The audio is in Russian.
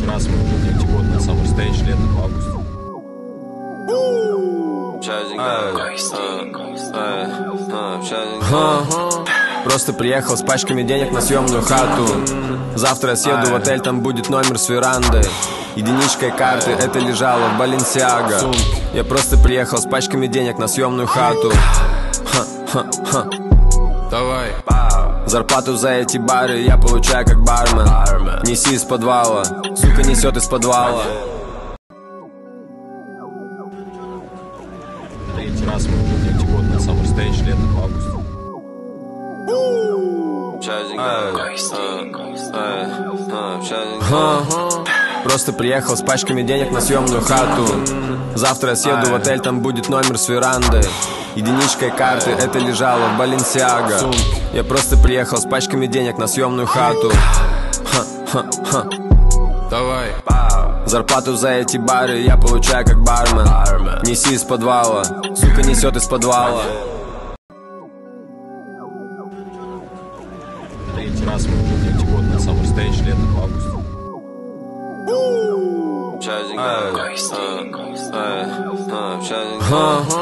раз мы будем год на Summer Stage летом в августе. Просто приехал с пачками денег на съемную хату. Завтра я съеду в отель, там будет номер с верандой. Единичкой карты, это лежало в Баленсиаго. Я просто приехал с пачками денег на съемную хату. Давай. Зарплату за эти бары я получаю как бармен. Неси из подвала, сука несет из подвала. Третий раз мы будем год на Summer Stage летом в августе. Просто приехал с пачками денег на съемную хату. Завтра я съеду в отель, там будет номер с верандой. Единичкой карты, это лежало в Баленсиаго. Я просто приехал с пачками денег на съемную хату. Давай. Зарплату за эти бары я получаю как бармен. Неси из подвала, сука несет из подвала. Третий раз мы будем год на Summer Stage летом в августе.